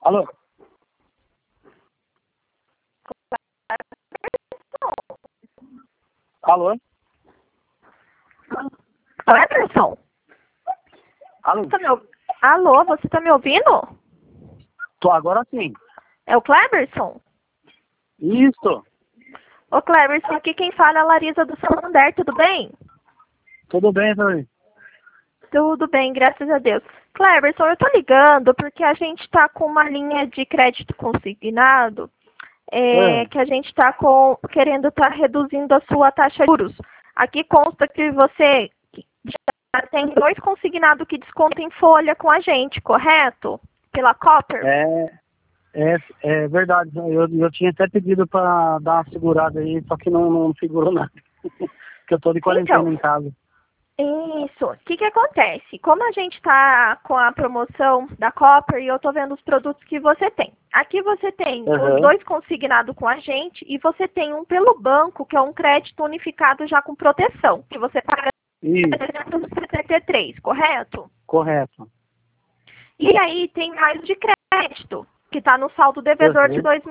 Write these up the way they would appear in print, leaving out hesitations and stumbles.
Alô? Alô? Cleberson? Alô? Alô, você tá me ouvindo? Tô agora sim. É o Cleberson? Isso. Ô Cleberson, aqui quem fala é a Larissa do Santander, tudo bem? Tudo bem, Tony? Tudo bem, graças a Deus. Cleberson, eu tô ligando porque a gente tá com uma linha de crédito consignado, que a gente tá querendo estar reduzindo a sua taxa de juros. Aqui consta que você já tem 2 consignados que descontam em folha com a gente, correto? Pela Copper? É verdade. Eu tinha até pedido para dar uma segurada aí, só que não segurou nada. Porque eu tô de quarentena em casa. Isso. O que acontece? Como a gente está com a promoção da Copper e eu estou vendo os produtos que você tem. Aqui você tem os 2 consignados com a gente e você tem um pelo banco, que é um crédito unificado já com proteção, que você paga 373, correto? Correto. E aí tem mais de crédito, que está no saldo devedor de R$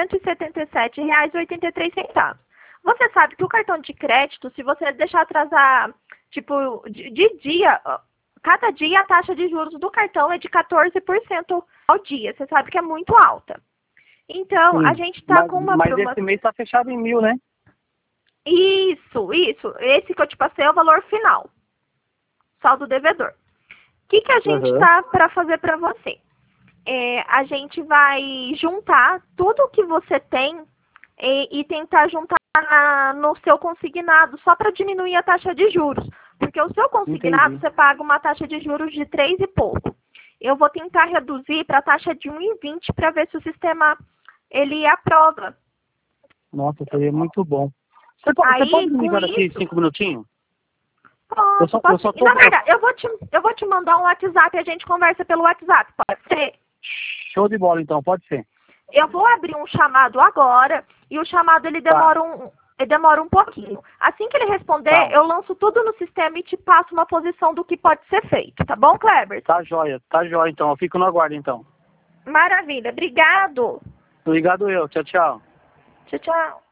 2.177,83. Você sabe que o cartão de crédito, se você deixar atrasar, tipo, de dia, cada dia a taxa de juros do cartão é de 14% ao dia. Você sabe que é muito alta. Então, Sim. A gente está com uma promoção. Mas esse mês está fechado em 1.000, né? Isso. Esse que eu te passei é o valor final. Saldo devedor. O que a gente está para fazer para você? A gente vai juntar tudo que você tem e tentar juntar no seu consignado, só para diminuir a taxa de juros. Porque o seu consignado, você paga uma taxa de juros de 3 e pouco. Eu vou tentar reduzir para a taxa de 1,20 para ver se o sistema ele aprova. Nossa, seria muito bom. Você pode me ligar daqui 5 minutinhos? Posso. Na verdade, eu vou te mandar um WhatsApp e a gente conversa pelo WhatsApp, pode ser? Show de bola, então, pode ser. Eu vou abrir um chamado agora e o chamado ele demora um pouquinho. Assim que ele responder, eu lanço tudo no sistema e te passo uma posição do que pode ser feito, tá bom, Kleber? Tá jóia, então. Eu fico no aguardo, então. Maravilha, obrigado. Obrigado eu, tchau, tchau. Tchau, tchau.